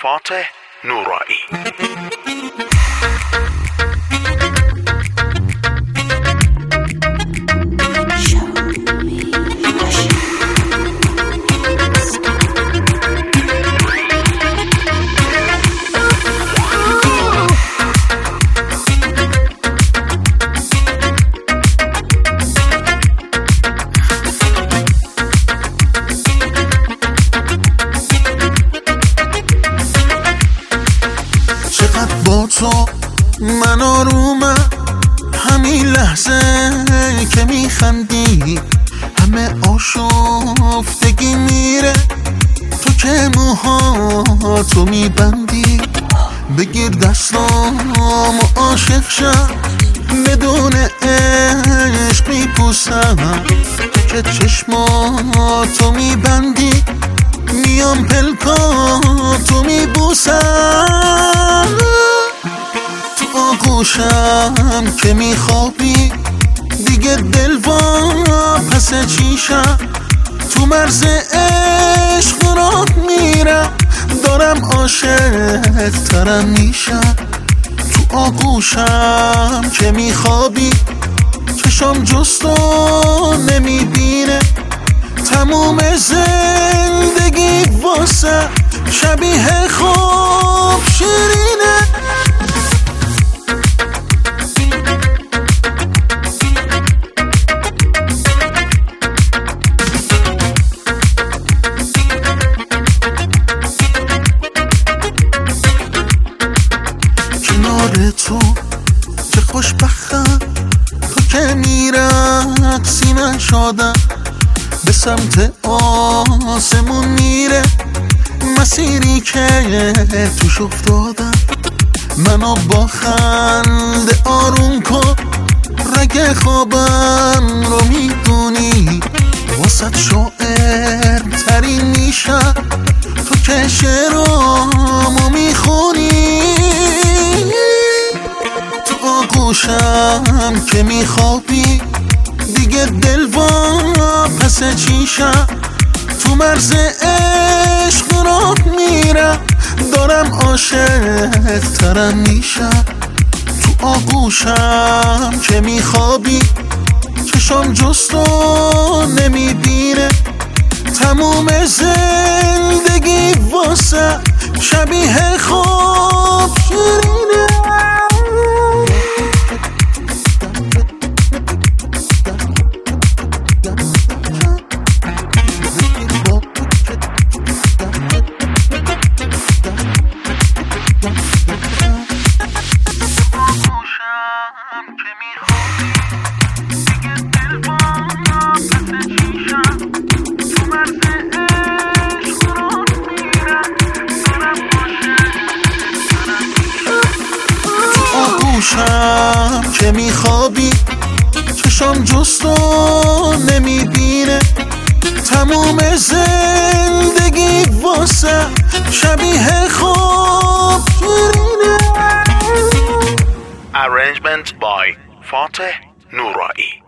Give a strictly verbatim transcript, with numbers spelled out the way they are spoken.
فاتح نورایی. با تو من آرومم، همین لحظه که میخندی همه آشفتگی میره. تو که موها تو میبندی، بگیر دستام و عاشق شم، بدون عشق میپوسم. که چشماتو میبندی، میام پلکاتو میبوسم. تو آغوشم که میخوابی، دیگه دل وا پس چیشم. تو مرز عشق راه میرم، دارم عاشق ترم میشم. تو آغوشم که میخوابی، چشم جستو نمیبینه. تموم زندگی واسه شبیه خوب شیرینه. کنار تو چه خوشبختم، تو که میرقصی من شادم. به سمت آسمون میره مسیری که توش افتادم. منو با خنده آروم کن، رگ خوابم رو میدونی. واسه شاعر ترین میشم، تو که شعرامو میخونی. تو آغوشم که میخوابی، دیگه دل وا پس چیشم. تو مرز عشق راه میرم، دارم عاشق ترم میشم. تو آغوشم که میخوابی، چشم جستو نمیبینه. تموم زندگی واسه شبیه خوب شیرینه. آغوشم که میخوابی، چشم جستو نمیبینه. تموم زندگی واسه شبیه خوب شیرینه. Arrangement by فاتح نورایی.